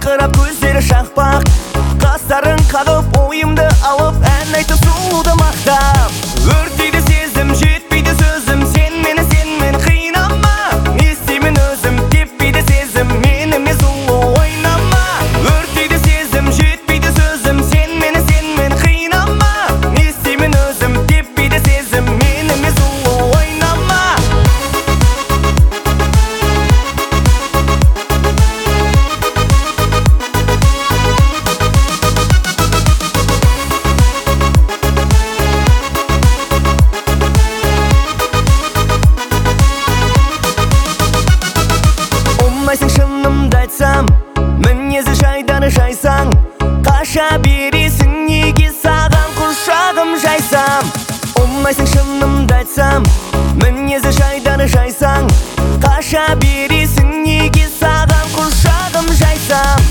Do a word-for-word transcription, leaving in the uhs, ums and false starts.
жарқырап көздері шақпақ, қастарын қағып ойымды алып ән айтып сұлуды мақтап. Өртейді сезім, жетпейді сөзім, сен мені, сен мені қинама. Не істеймін өзім, теппейді сезім, меніме сұлу ойнама. Өртейді сезім, жетпейді сөзім, сен мені, сен мені қинама. Не істеймін өзім, теппейді сезім, меніме сұлу ойнама. Ұнайсың шынымды айтсам, мінезі жайдары жайсаң, қаша бересің неге саған құшағым жайсам. Ұнайсың шынымды айтсам, мінезі жайдары жайсаң, қаша бересің неге саған құшағым жайсам.